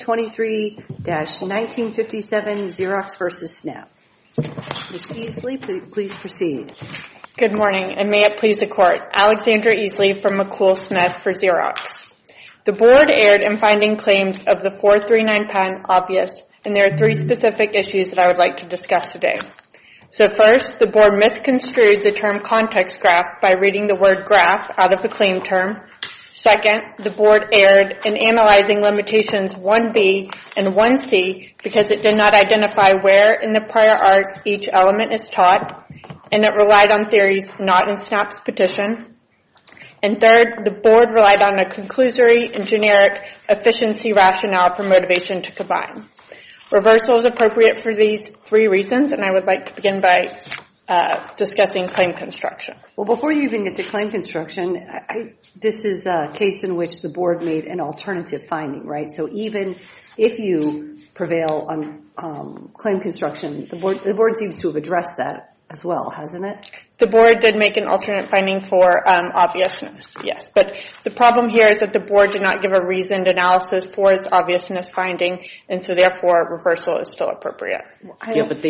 23-1957 Xerox versus Snap. Ms. Easley, please proceed. Good morning, and may it please the Court. Alexandra Easley from McCool Smith for Xerox. The Board erred in finding claims of the 439 patent obvious, and there are three specific issues that I would like to discuss today. So first, the Board misconstrued the term context graph by reading the word graph out of the claim term. Second, the Board erred in analyzing limitations 1B and 1C because it did not identify where in the prior art each element is taught, and it relied on theories not in Snap's petition. And third, the Board relied on a conclusory and generic efficiency rationale for motivation to combine. Reversal is appropriate for these three reasons, and I would like to begin by discussing claim construction. Well, before you even get to claim construction, this is a case in which the Board made an alternative finding, right? So even if you prevail on claim construction, the board seems to have addressed that as well, hasn't it? The Board did make an alternate finding for obviousness, yes. But the problem here is that the Board did not give a reasoned analysis for its obviousness finding, and so therefore reversal is still appropriate. Yeah, but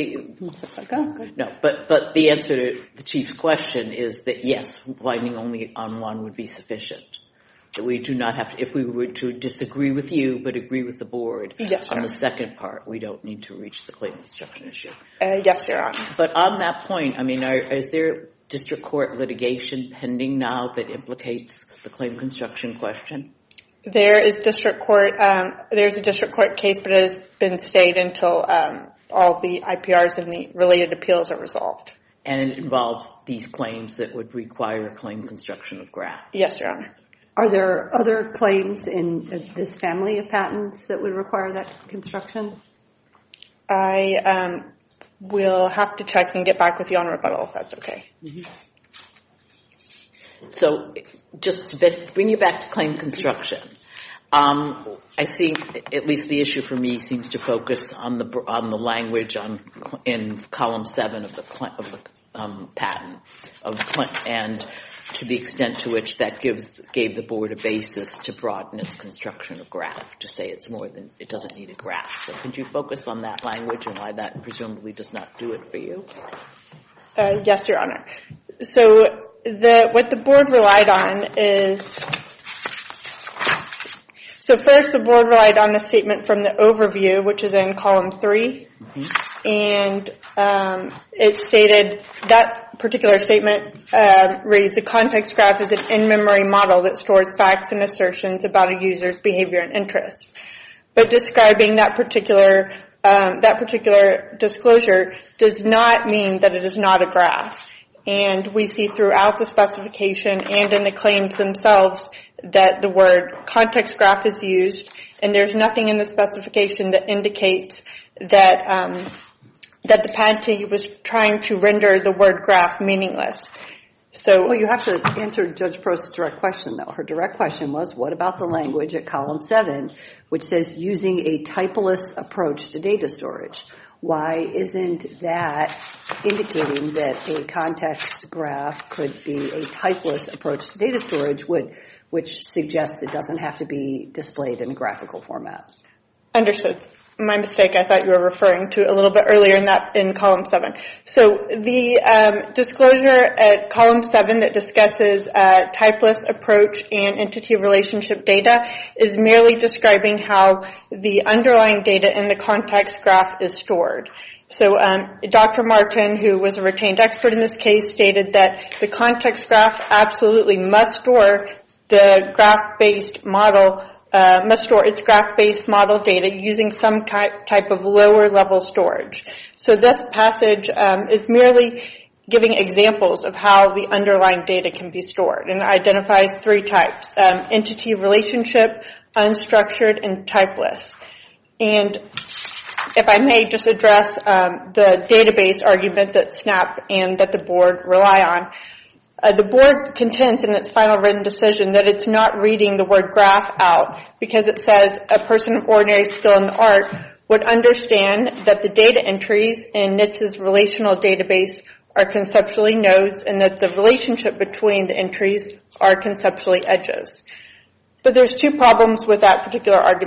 but the answer to the Chief's question is that yes, finding only on one would be sufficient. That we do not have to, if we were to disagree with you but agree with the Board on the second part, we don't need to reach the claim construction issue. Yes, Your Honor. But on that point, I mean, is there district court litigation pending now that implicates the claim construction question? There is district court. There's a district court case, but it has been stayed until all the IPRs and the related appeals are resolved. And it involves these claims that would require claim construction of graph. Yes, Your Honor. Are there other claims in this family of patents that would require that construction? I will have to check and get back with you on rebuttal if that's okay. Mm-hmm. So just to bring you back to claim construction, I see at least the issue for me seems to focus on the language in column 7 of the patent and to the extent to which that gave the Board a basis to broaden its construction of graph, to say it's more than, it doesn't need a graph. So could you focus on that language and why that presumably does not do it for you? Yes, Your Honor. So what the Board relied on is, so first the Board relied on a statement from the overview, which is in column 3, and it stated that particular statement reads, a context graph is an in-memory model that stores facts and assertions about a user's behavior and interest. But describing that particular disclosure does not mean that it is not a graph. And we see throughout the specification and in the claims themselves that the word context graph is used, and there's nothing in the specification that indicates that that the patentee was trying to render the word graph meaningless. So, well, you have to answer Judge Prost's direct question, though. Her direct question was, what about the language at column 7, which says using a typeless approach to data storage? Why isn't that indicating that a context graph could be a typeless approach to data storage, which suggests it doesn't have to be displayed in a graphical format? Understood. My mistake. I thought you were referring to a little bit earlier in column 7. So the disclosure at column 7 that discusses typeless approach and entity relationship data is merely describing how the underlying data in the context graph is stored. So Dr. Martin, who was a retained expert in this case, stated that the context graph absolutely must store the graph-based model must store its graph-based model data using some type of lower-level storage. So this passage is merely giving examples of how the underlying data can be stored, and it identifies 3 types, entity relationship, unstructured, and typeless. And if I may just address the database argument that Snap and that the Board rely on, the Board contends in its final written decision that it's not reading the word graph out because it says a person of ordinary skill in the art would understand that the data entries in NITS's relational database are conceptually nodes and that the relationship between the entries are conceptually edges. But there's 2 problems with that particular argument.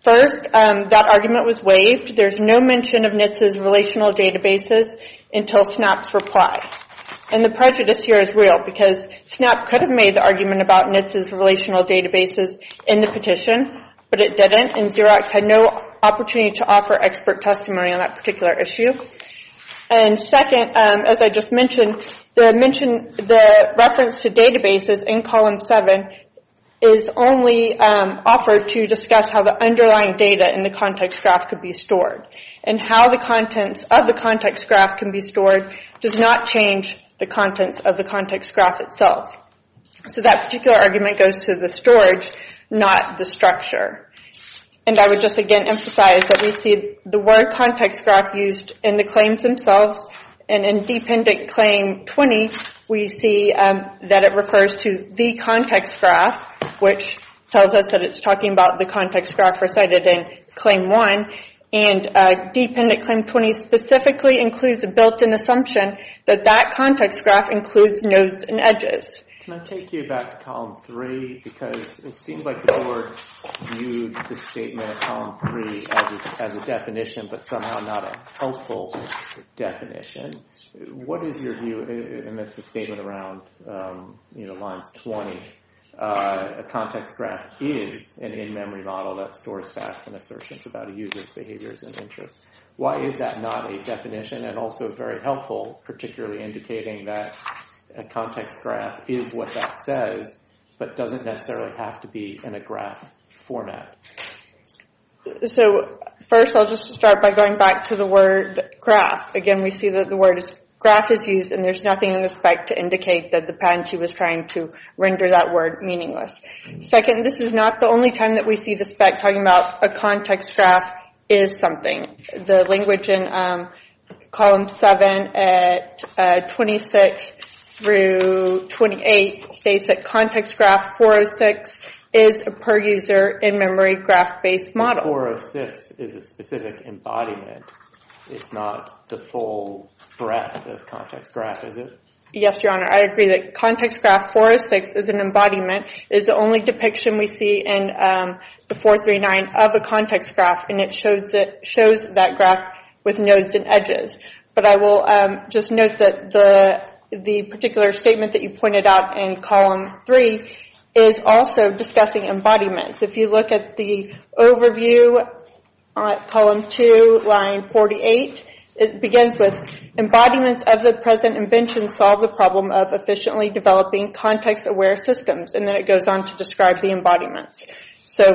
First, that argument was waived. There's no mention of NITS's relational databases until SNAP's reply. And the prejudice here is real because SNAP could have made the argument about NITS's relational databases in the petition, but it didn't, and Xerox had no opportunity to offer expert testimony on that particular issue. And second, as I just mentioned, the reference to databases in column 7 is only offered to discuss how the underlying data in the context graph could be stored. And how the contents of the context graph can be stored does not change the contents of the context graph itself. So that particular argument goes to the storage, not the structure. And I would just again emphasize that we see the word context graph used in the claims themselves, and in dependent claim 20, we see that it refers to the context graph, which tells us that it's talking about the context graph recited in claim 1, and dependent claim 20 specifically includes a built-in assumption that that context graph includes nodes and edges. Can I take you back to column 3? Because it seems like the board viewed the statement of column 3 as a definition, but somehow not a helpful definition. What is your view, and that's the statement around lines 20, a context graph is an in-memory model that stores facts and assertions about a user's behaviors and interests. Why is that not a definition, and also very helpful, particularly indicating that a context graph is what that says, but doesn't necessarily have to be in a graph format? So first I'll just start by going back to the word graph. Again, we see that the word graph is used, and there's nothing in the spec to indicate that the patentee was trying to render that word meaningless. Second, this is not the only time that we see the spec talking about a context graph is something. The language in column 7 at 26 through 28 states that context graph 406 is a per-user in-memory graph-based model. 406 is a specific embodiment. It's not the full breadth of context graph, is it? Yes, Your Honor. I agree that context graph 406 is an embodiment. It is the only depiction we see in the 439 of a context graph, and it shows that graph with nodes and edges. But I will just note that the particular statement that you pointed out in column 3 is also discussing embodiments. If you look at the overview on column 2, line 48, it begins with embodiments of the present invention solve the problem of efficiently developing context-aware systems, and then it goes on to describe the embodiments. So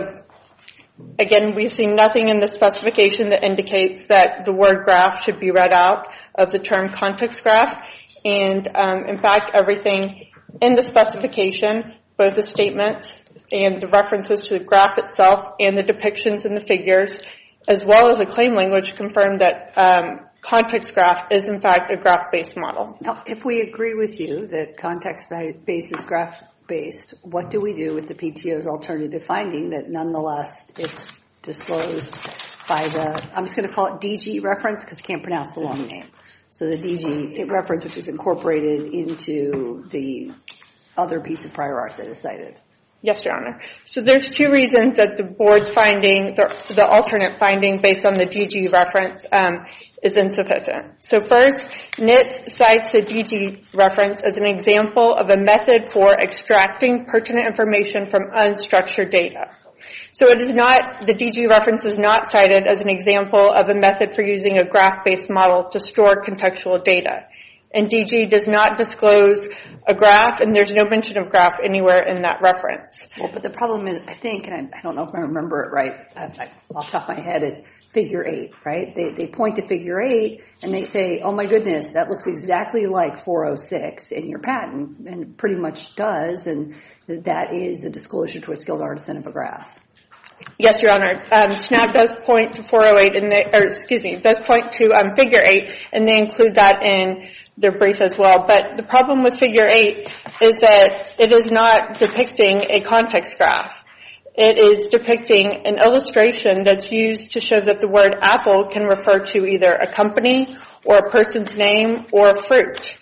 again, we see nothing in the specification that indicates that the word graph should be read out of the term context graph. And in fact, everything in the specification, both the statements and the references to the graph itself and the depictions in the figures, as well as the claim language, confirm that context graph is in fact a graph-based model. Now, if we agree with you that context-based is graph-based, what do we do with the PTO's alternative finding that nonetheless it's disclosed by the, I'm just going to call it DG reference because I can't pronounce the long name. So the DG reference, which is incorporated into the other piece of prior art that is cited. Yes, Your Honor. So there's two reasons that the board's finding, the alternate finding based on the DG reference is insufficient. So first, NITS cites the DG reference as an example of a method for extracting pertinent information from unstructured data. So it is not, the DG reference is not cited as an example of a method for using a graph-based model to store contextual data. And DG does not disclose a graph, and there's no mention of graph anywhere in that reference. Well, but the problem is, I think, and I don't know if I remember it right, off the top of my head, it's figure 8, right? They point to figure 8, and they say, oh my goodness, that looks exactly like 406 in your patent, and it pretty much does, and that is a disclosure to a skilled artisan of a graph. Yes, Your Honor. SNAP does point to 408, does point to figure 8, and they include that in their brief as well. But the problem with figure 8 is that it is not depicting a context graph. It is depicting an illustration that's used to show that the word apple can refer to either a company or a person's name or a fruit.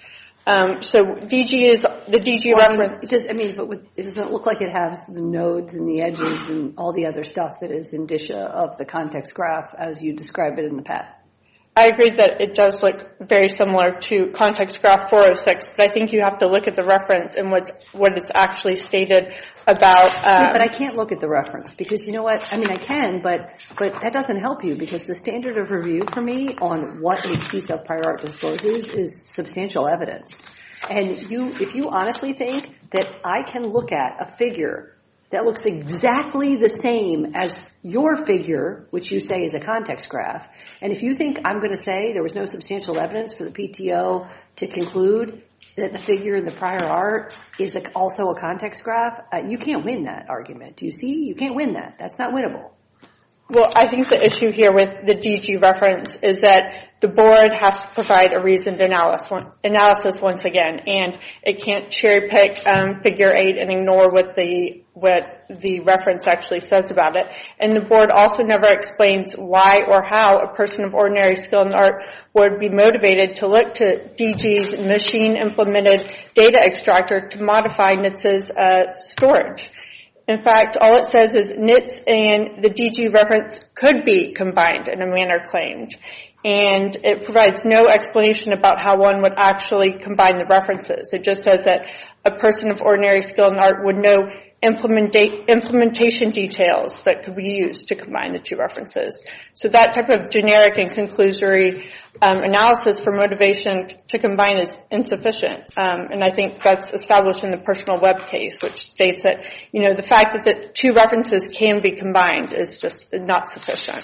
So DG is the DG reference. It doesn't look like it has the nodes and the edges and all the other stuff that is indicia of the context graph as you describe it in the patent. I agree that it does look very similar to context graph 406, but I think you have to look at the reference and what it's actually stated about. But I can't look at the reference because you know what? I can, but that doesn't help you because the standard of review for me on what a piece of prior art discloses is substantial evidence. And if you honestly think that I can look at a figure that looks exactly the same as your figure, which you say is a context graph, and if you think I'm going to say there was no substantial evidence for the PTO to conclude that the figure in the prior art is also a context graph, you can't win that argument. Do you see? You can't win that. That's not winnable. Well, I think the issue here with the DG reference is that the board has to provide a reasoned analysis once again, and it can't cherry pick figure 8 and ignore what the reference actually says about it. And the board also never explains why or how a person of ordinary skill in the art would be motivated to look to DG's machine-implemented data extractor to modify NITS's storage. In fact, all it says is NITS and the DG reference could be combined in a manner claimed. And it provides no explanation about how one would actually combine the references. It just says that a person of ordinary skill in the art would know implementation details that could be used to combine the two references. So that type of generic and conclusory analysis for motivation to combine is insufficient. And I think that's established in the personal web case, which states that, the fact that the two references can be combined is just not sufficient.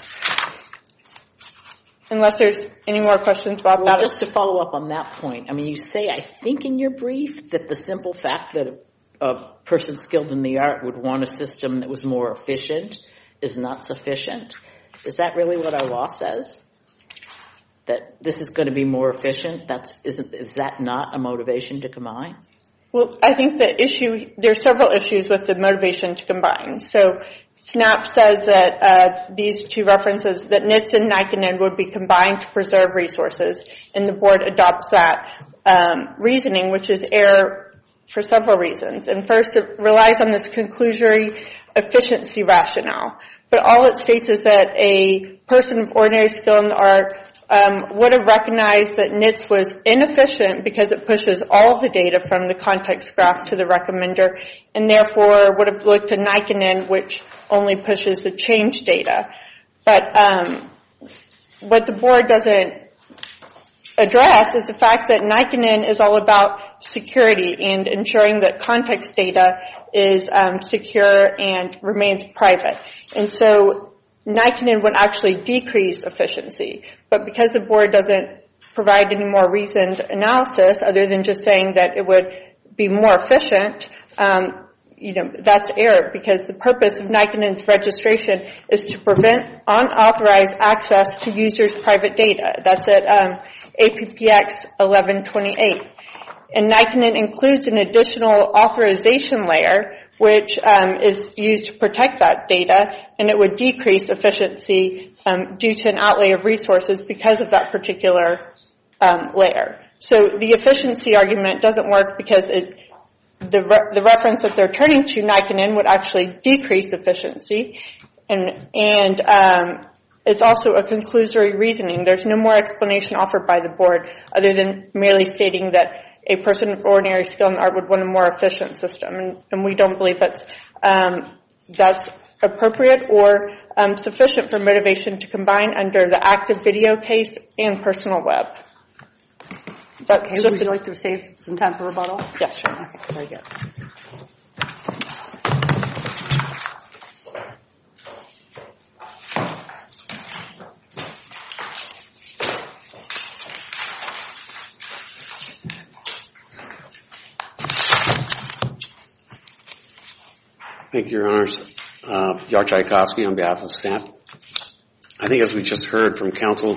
Unless there's any more questions about that. Just to follow up on that point, you say, I think in your brief, that the simple fact that a person skilled in the art would want a system that was more efficient is not sufficient. Is that really what our law says? That this is going to be more efficient? Is that not a motivation to combine? Well, I think there are several issues with the motivation to combine. So SNAP says that these two references, that NITS and Nikinen would be combined to preserve resources, and the board adopts that reasoning, which is error for several reasons. And first, it relies on this conclusory efficiency rationale. But all it states is that a person of ordinary skill in the art would have recognized that NITS was inefficient because it pushes all of the data from the context graph to the recommender, and therefore would have looked to Nikinen, which only pushes the change data. But what the board doesn't address is the fact that Nikinen is all about security and ensuring that context data is secure and remains private. And so Nikinen would actually decrease efficiency. But because the board doesn't provide any more reasoned analysis other than just saying that it would be more efficient, that's error, because the purpose of Nikinen's registration is to prevent unauthorized access to users' private data. That's at APPX 1128. And Nikinen includes an additional authorization layer, which is used to protect that data, and it would decrease efficiency due to an outlay of resources because of that particular layer. So the efficiency argument doesn't work because the reference that they're turning to, Nikinen, would actually decrease efficiency, and it's also a conclusory reasoning. There's no more explanation offered by the board other than merely stating that a person of ordinary skill in the art would want a more efficient system, and we don't believe that's appropriate or sufficient for motivation to combine under the active video case and personal web. Okay, would you like to save some time for rebuttal? Yes, sure. Okay, very good. Thank you, Your Honors. Yar Tchaikovsky on behalf of SNAP. I think as we just heard from counsel,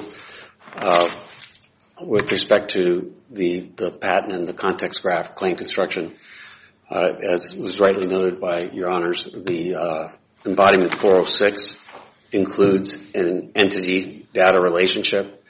with respect to the patent and the context graph claim construction, as was rightly noted by Your Honors, the embodiment 406 includes an entity data relationship,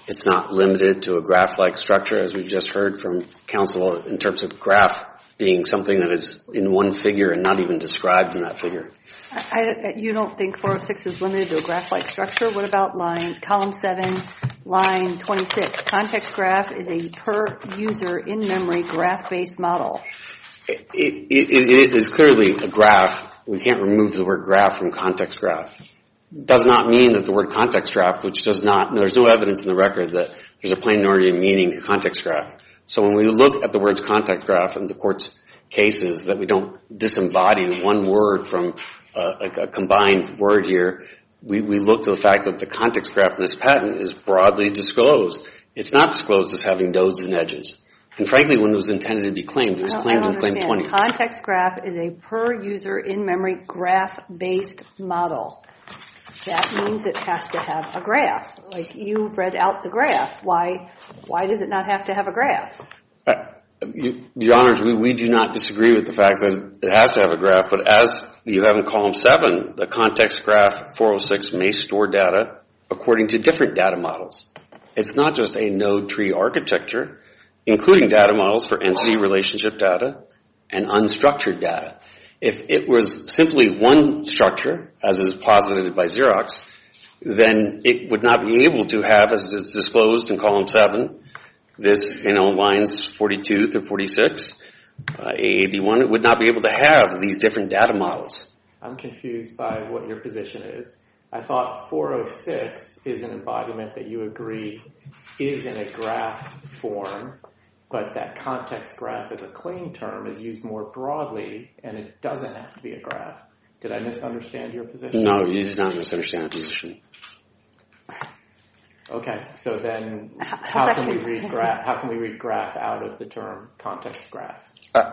It's not limited to a graph-like structure, as we've just heard from counsel, in terms of graph being something that is in one figure and not even described in that figure. You don't think 406 is limited to a graph-like structure? What about column 7, line 26? Context graph is a per-user in-memory graph-based model. It is clearly a graph. We can't remove the word graph from context graph. Does not mean that the word context graph, there's no evidence in the record that there's a plain Nordian meaning to context graph. So when we look at the words context graph in the court's cases, that we don't disembody one word from a combined word here, we look to the fact that the context graph in this patent is broadly disclosed. It's not disclosed as having nodes and edges. And frankly, when it was intended to be claimed, it was claimed in Claim 20. Context graph is a per-user in-memory graph-based model. That means it has to have a graph. Like you've read out the graph. Why does it not have to have a graph? Your Honors, we do not disagree with the fact that it has to have a graph, but as you have in column 7, the context graph 406 may store data according to different data models. It's not just a node tree architecture, including data models for entity relationship data and unstructured data. If it was simply one structure, as is posited by Xerox, then it would not be able to have, as is disclosed in column 7, this, lines 42 through 46, A81, it would not be able to have these different data models. I'm confused by what your position is. I thought 406 is an embodiment that you agree is in a graph form, but that context graph as a claim term is used more broadly, and it doesn't have to be a graph. Did I misunderstand your position? No, you did not misunderstand the position. Okay, so then how can we read graph out of the term context graph?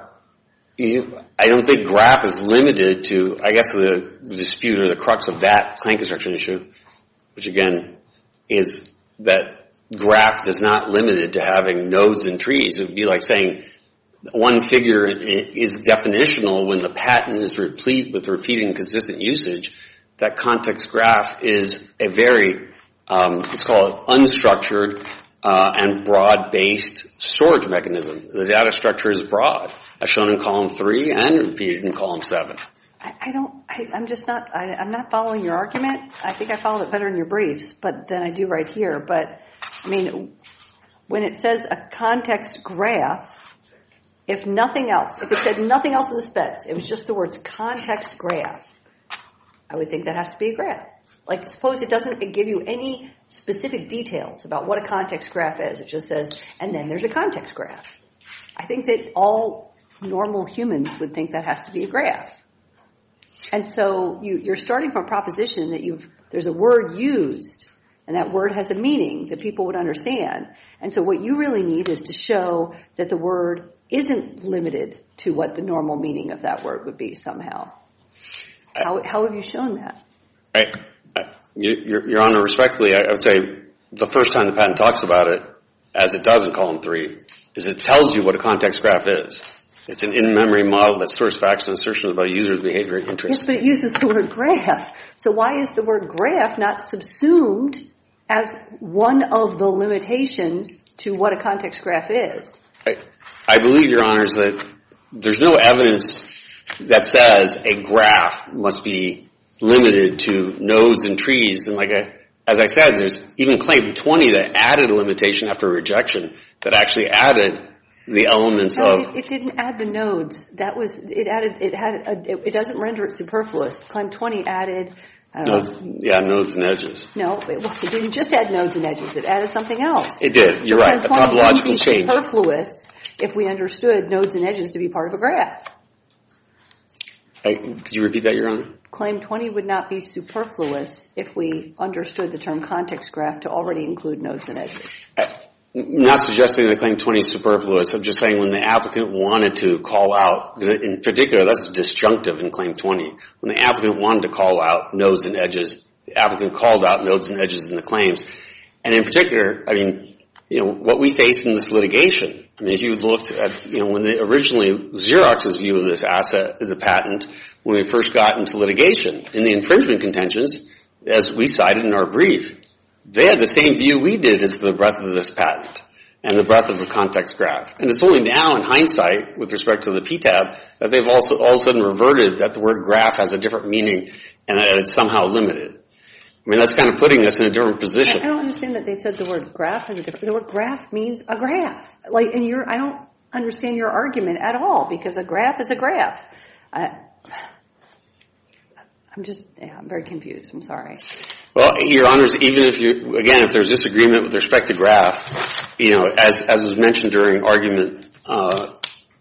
I don't think graph is limited to, I guess, the dispute or the crux of that claim construction issue, which again is that graph is not limited to having nodes and trees. It would be like saying one figure is definitional when the patent is replete with repeating consistent usage. That context graph is a very, let's call it unstructured and broad-based storage mechanism. The data structure is broad, as shown in column 3 and repeated in column 7. I'm not following your argument. I think I followed it better in your briefs, but than I do right here. But, when it says a context graph, if it said nothing else in the specs, it was just the words context graph, I would think that has to be a graph. Like, suppose it doesn't give you any specific details about what a context graph is. It just says, and then there's a context graph. I think that all normal humans would think that has to be a graph. And so you're starting from a proposition that there's a word used, and that word has a meaning that people would understand. And so what you really need is to show that the word isn't limited to what the normal meaning of that word would be somehow. How have you shown that? Right. Your Honor, respectfully, I would say the first time the patent talks about it, as it does in column 3, is it tells you what a context graph is. It's an in-memory model that stores facts and assertions about a user's behavior and interests. Yes, but it uses the word graph. So why is the word graph not subsumed as one of the limitations to what a context graph is? I believe, Your Honors, that there's no evidence that says a graph must be limited to nodes and trees. And as I said, there's even Claim 20 that added a limitation after rejection that actually added the elements of... It didn't add the nodes. It doesn't render it superfluous. Claim 20 added... nodes and edges. No, it didn't just add nodes and edges. It added something else. It did. You're right. A topological change. Superfluous if we understood nodes and edges to be part of a graph. Could you repeat that, Your Honor? Claim 20 would not be superfluous if we understood the term context graph to already include nodes and edges. I'm not suggesting that Claim 20 is superfluous. I'm just saying when the applicant wanted to call out, because in particular that's disjunctive in Claim 20, when the applicant wanted to call out nodes and edges, the applicant called out nodes and edges in the claims. And in particular, what we face in this litigation, if you looked at, when originally Xerox's view of this asset, the patent, when we first got into litigation, in the infringement contentions, as we cited in our brief, they had the same view we did as the breadth of this patent and the breadth of the context graph. And it's only now in hindsight, with respect to the PTAB, that they've also all of a sudden reverted that the word graph has a different meaning and that it's somehow limited. I mean, that's kind of putting us in a different position. I don't understand that they said the word graph has a different. The word graph means a graph. Like, and I don't understand your argument at all, because a graph is a graph. I'm very confused. I'm sorry. Well, Your Honors, even if if there's disagreement with respect to graph, as was mentioned during argument, So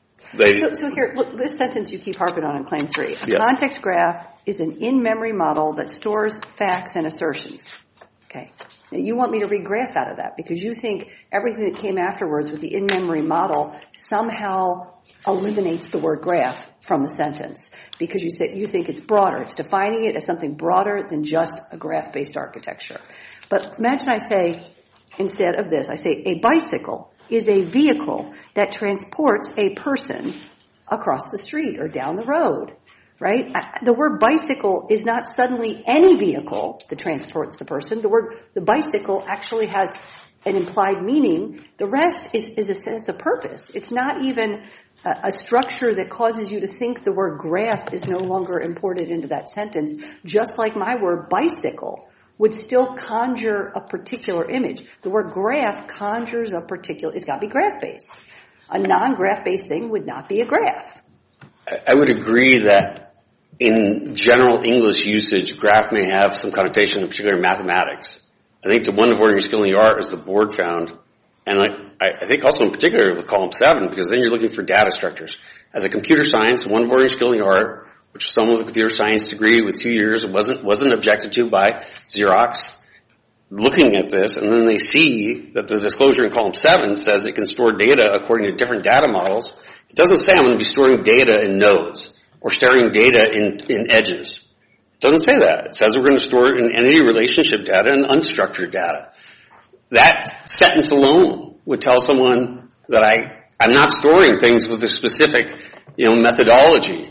here, look, this sentence you keep harping on in Claim 3. A context graph is an in-memory model that stores facts and assertions. Okay. Now, you want me to read graph out of that because you think everything that came afterwards with the in-memory model somehow eliminates the word graph from the sentence because you think it's broader. It's defining it as something broader than just a graph-based architecture. But imagine I say, instead of this, I say a bicycle is a vehicle that transports a person across the street or down the road, right? The word bicycle is not suddenly any vehicle that transports the person. The bicycle actually has an implied meaning. The rest is a sense of purpose. It's not even a structure that causes you to think the word graph is no longer imported into that sentence, just like my word bicycle would still conjure a particular image. The word graph conjures a particular, it's got to be graph-based. A non-graph-based thing would not be a graph. I would agree that in general English usage, graph may have some connotation, in particular mathematics. I think the one of ordinary skill in the art, as the board found, and I think also in particular with column 7, because then you're looking for data structures. As a computer science, one of ordinary skill in the art, which someone with a computer science degree with 2 years wasn't objected to by Xerox, looking at this, and then they see that the disclosure in column 7 says it can store data according to different data models. It doesn't say I'm going to be storing data in nodes or storing data in edges. It doesn't say that. It says we're going to store it in entity relationship data and unstructured data. That sentence alone would tell someone that I'm not storing things with a specific, methodology.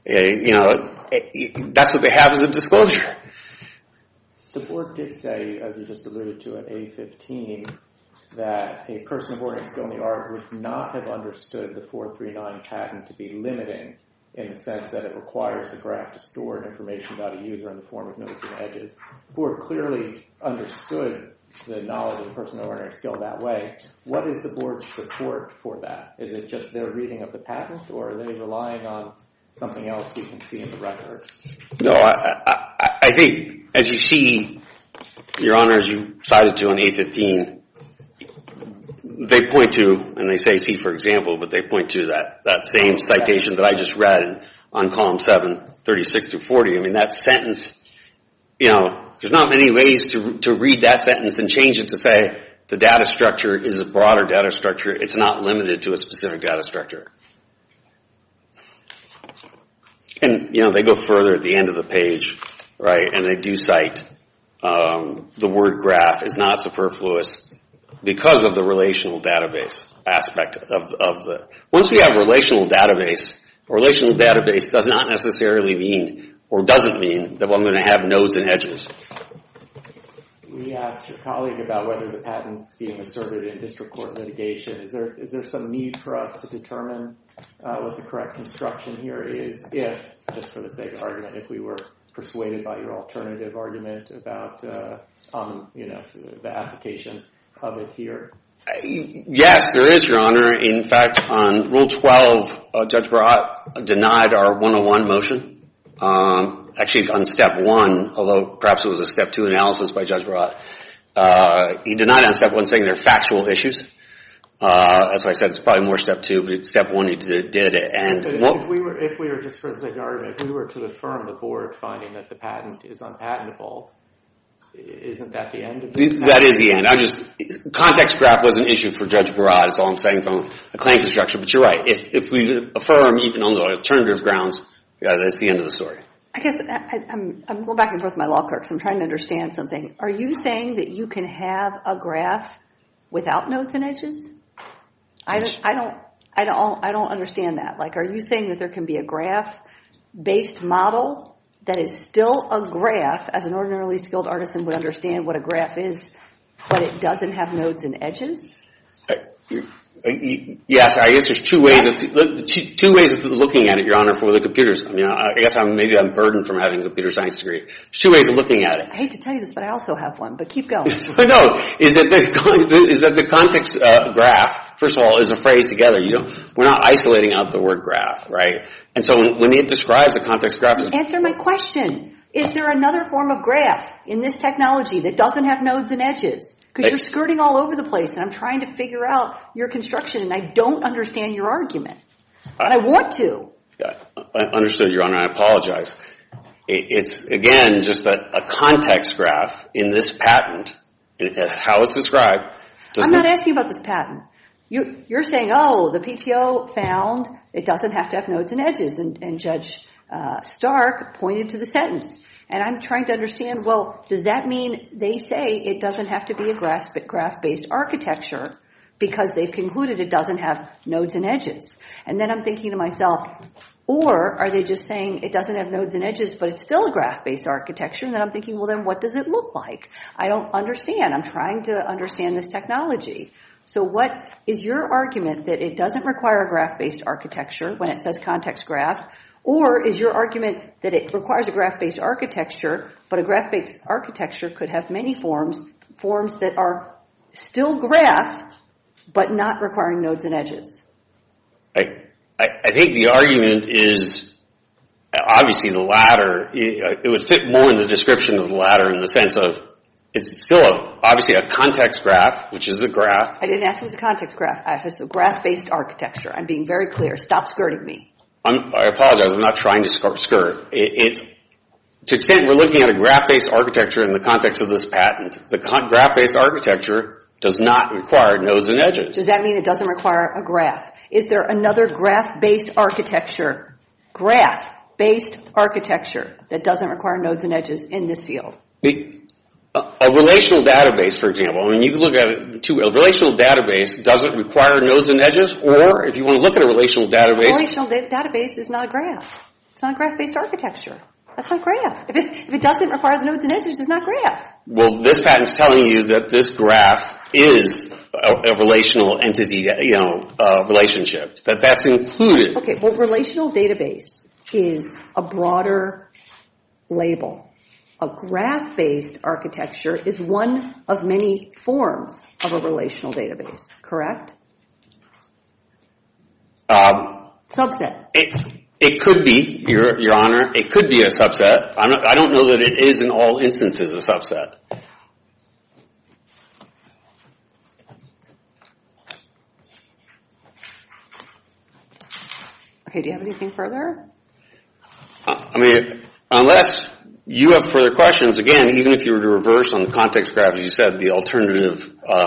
That's what they have as a disclosure. The board did say, as you just alluded to at A15, that a person of ordinary skill in the art would not have understood the 439 patent to be limiting in the sense that it requires the graph to store information about a user in the form of nodes and edges. The board clearly understood the knowledge of the person of ordinary skill that way. What is the board's support for that? Is it just their reading of the patent, or are they relying on something else we can see in the record? No, I think, as you see, Your Honor, as you cited to on A15, they point to, and they say C for example, but they point to that same citation that I just read on column 7, 36 through 40. I mean, that sentence, there's not many ways to read that sentence and change it to say the data structure is a broader data structure. It's not limited to a specific data structure. And, they go further at the end of the page, right, and they do cite the word graph is not superfluous because of the relational database aspect of the. Once we have a relational database does not necessarily mean or doesn't mean that I'm going to have nodes and edges. We asked your colleague about whether the patent's being asserted in district court litigation. Is there some need for us to determine what the correct construction here is if, just for the sake of argument, if we were persuaded by your alternative argument about the application of it here? Yes, there is, Your Honor. In fact, on Rule 12, Judge Barat denied our 101 motion. Actually, on Step 1, although perhaps it was a Step 2 analysis by Judge Barat, he denied on Step 1 saying they're factual issues. That's why I said it's probably more Step 2, but Step 1 he did it. And if we were just for the sake of argument, if we were to affirm the board finding that the patent is unpatentable, isn't that the end of it? That is the end. Context graph was an issue for Judge Barat, is all I'm saying from a claim construction. But you're right. If we affirm even on the alternative grounds, that's the end of the story. I guess I'm going back and forth with my law clerks. I'm trying to understand something. Are you saying that you can have a graph without nodes and edges? I don't understand that. Like, are you saying that there can be a graph-based model that is still a graph, as an ordinarily skilled artisan would understand what a graph is, but it doesn't have nodes and edges? Yes, I guess there's two ways of looking at it, Your Honor, for the computers. I mean, I guess maybe I'm burdened from having a computer science degree. There's two ways of looking at it. I hate to tell you this, but I also have one, but keep going. No, is that the context graph, first of all, is a phrase together. We're not isolating out the word graph, right? And so when it describes a context graph... Answer my question. Is there another form of graph in this technology that doesn't have nodes and edges? Because you're skirting all over the place, and I'm trying to figure out your construction, and I don't understand your argument. And I want to. I understood, Your Honor. I apologize. It's, again, just a context graph in this patent, how it's described. I'm not asking about this patent. You're saying, the PTO found it doesn't have to have nodes and edges, and Judge Stark pointed to the sentence. And I'm trying to understand, does that mean they say it doesn't have to be a graph-based architecture because they've concluded it doesn't have nodes and edges? And then I'm thinking to myself, or are they just saying it doesn't have nodes and edges, but it's still a graph-based architecture? And then I'm thinking, then what does it look like? I don't understand. I'm trying to understand this technology. So what is your argument that it doesn't require a graph-based architecture when it says context graph? Or is your argument that it requires a graph-based architecture, but a graph-based architecture could have many forms that are still graph, but not requiring nodes and edges? I think the argument is obviously the latter. It would fit more in the description of the latter in the sense of it's still obviously a context graph, which is a graph. I didn't ask if it's a context graph. I asked if it's a graph-based architecture. I'm being very clear. Stop skirting me. I apologize. I'm not trying to skirt. To the extent we're looking at a graph-based architecture in the context of this patent, the graph-based architecture does not require nodes and edges. Does that mean it doesn't require a graph? Is there another graph-based architecture that doesn't require nodes and edges in this field? A relational database, for example, you can look at it too. A relational database doesn't require nodes and edges, or if you want to look at a relational database... A relational database is not a graph. It's not a graph-based architecture. That's not graph. If it doesn't require the nodes and edges, it's not graph. Well, this patent's telling you that this graph is a relational entity, relationship. That's included. Okay, well, relational database is a broader label. A graph-based architecture is one of many forms of a relational database, correct? Subset. It could be, Your Honor. It could be a subset. I don't know that it is in all instances a subset. Okay, do you have anything further? Unless you have further questions, again, even if you were to reverse on the context graph, as you said, the alternative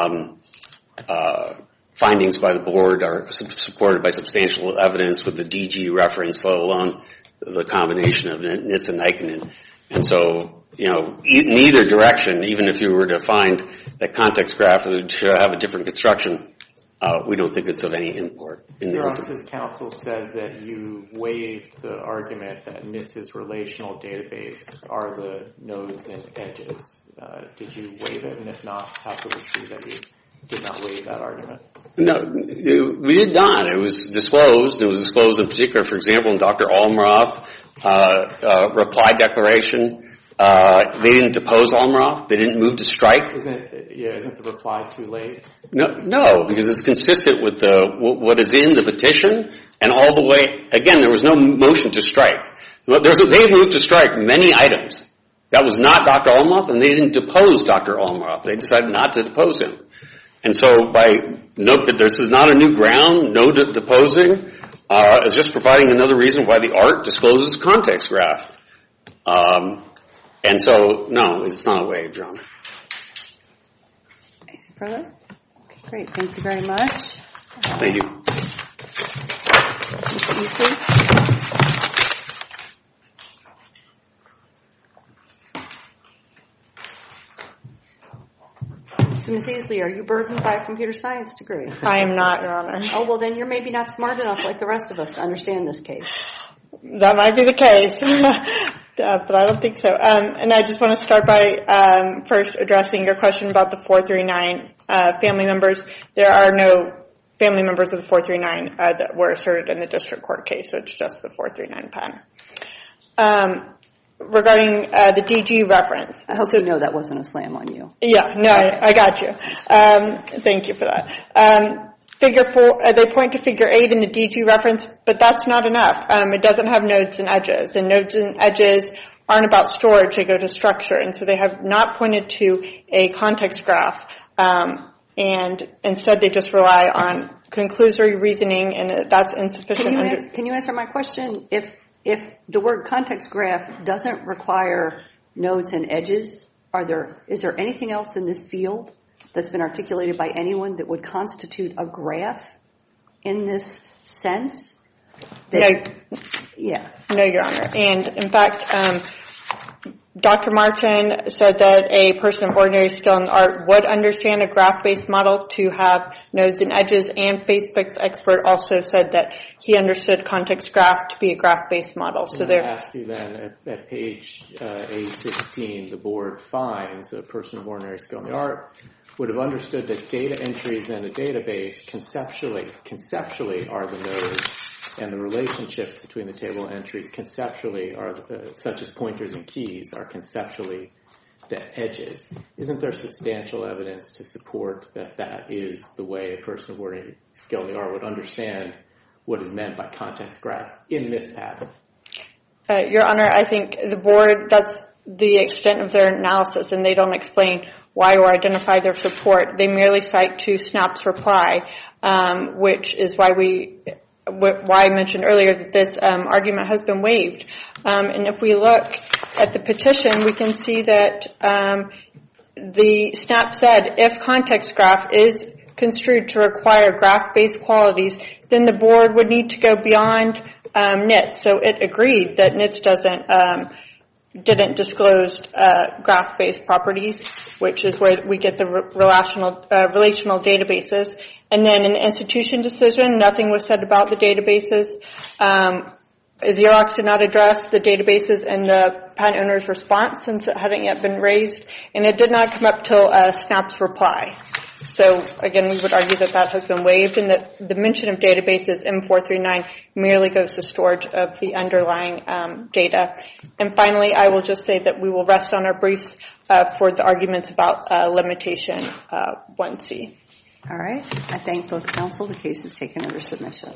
findings by the board are supported by substantial evidence with the DG reference, let alone the combination of NITS and Nikon. And so, in either direction, even if you were to find that context graph should have a different construction, we don't think it's of any import. Your Office's counsel says that you waived the argument that NITS's relational database are the nodes and edges. Did you waive it? And if not, how could we see that you did not waive that argument? No, we did not. It was disclosed. It was disclosed in particular, for example, in Dr. Almroth reply declaration. They didn't depose Almroth. They didn't move to strike. Isn't the reply too late? No, because it's consistent with what is in the petition, and all the way. Again, there was no motion to strike. They moved to strike many items. That was not Dr. Almroth, and they didn't depose Dr. Almroth. They decided not to depose him. And so, this is not a new ground. No deposing. It's just providing another reason why the art discloses context graph. And so, no, it's not a waive, John. Anything further? Okay, great. Thank you very much. Thank you. Mr. Easley? So, Ms. Easley, are you burdened by a computer science degree? I am not, Your Honor. Oh, well, then you're maybe not smart enough like the rest of us to understand this case. That might be the case. But I don't think so. And I just want to start by first addressing your question about the 439 family members. There are no family members of the 439 that were asserted in the district court case, so it's just the 439 pen. Regarding the DG reference. I hope you know that wasn't a slam on you. Yeah, no, I got you. Thank you for that. Figure 4, they point to figure 8 in the DG reference, but that's not enough. It doesn't have nodes and edges, and nodes and edges aren't about storage, they go to structure, and so they have not pointed to a context graph, and instead they just rely on conclusory reasoning, and that's insufficient. Can you answer my question? If the word context graph doesn't require nodes and edges, is there anything else in this field that's been articulated by anyone that would constitute a graph in this sense? No. Yeah. No, Your Honor. And in fact, Dr. Martin said that a person of ordinary skill in the art would understand a graph-based model to have nodes and edges, and Facebook's expert also said that he understood context graph to be a graph-based model. So I ask you then, at page A16, the board finds a person of ordinary skill in the art would have understood that data entries in a database conceptually are the nodes, and the relationships between the table entries conceptually are, such as pointers and keys, are conceptually the edges. Isn't there substantial evidence to support that that is the way a person of ordinary skill in the art would understand what is meant by context graph in this pattern? Your Honor, I think the board, that's the extent of their analysis, and they don't explain why or identify their support. They merely cite to Snap's reply, which is why I mentioned earlier that this argument has been waived. And if we look at the petition, we can see that the Snap said if context graph is construed to require graph-based qualities, then the board would need to go beyond NITS. So it agreed that NITS didn't disclose graph-based properties, which is where we get the relational databases. And then in the institution decision, nothing was said about the databases. Xerox did not address the databases in the patent owner's response since it hadn't yet been raised, and it did not come up till Snap's reply. So again, we would argue that that has been waived, and that the mention of databases in 439 merely goes to storage of the underlying data. And finally, I will just say that we will rest on our briefs for the arguments about limitation 1C. All right. I thank both counsel. The case is taken under submission.